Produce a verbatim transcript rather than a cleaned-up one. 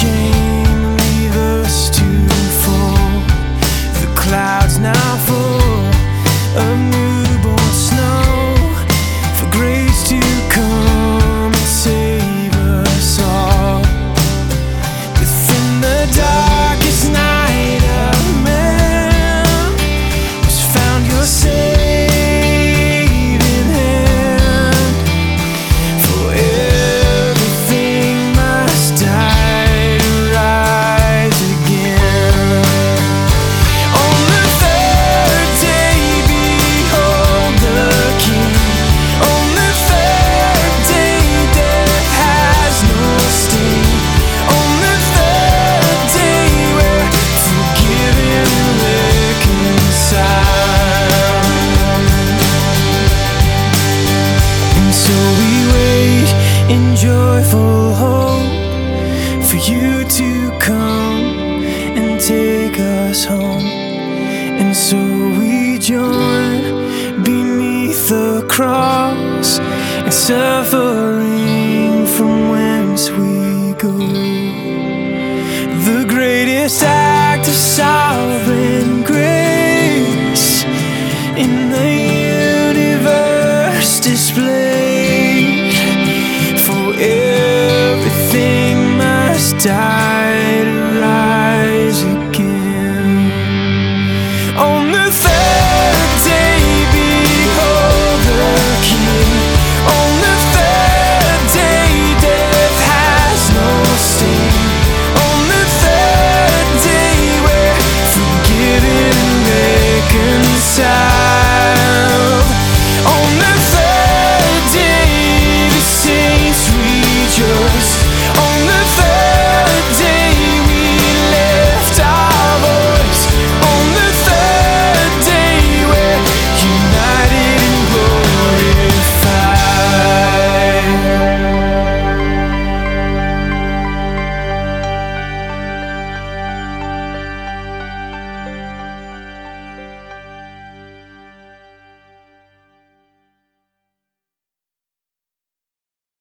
shame leave us to fall. The clouds now full of newborn snow, for grace to come and save us all. Within the darkest night of man was found your saving hand, for everything must die to rise again. On the third day behold the King. On the third day death has no sting. On the third day we're forgiven and reconciled. And so we wait in joyful hope for you to come and take us home. And so we join beneath the cross and suffering from whence we go. The greatest act of sovereignty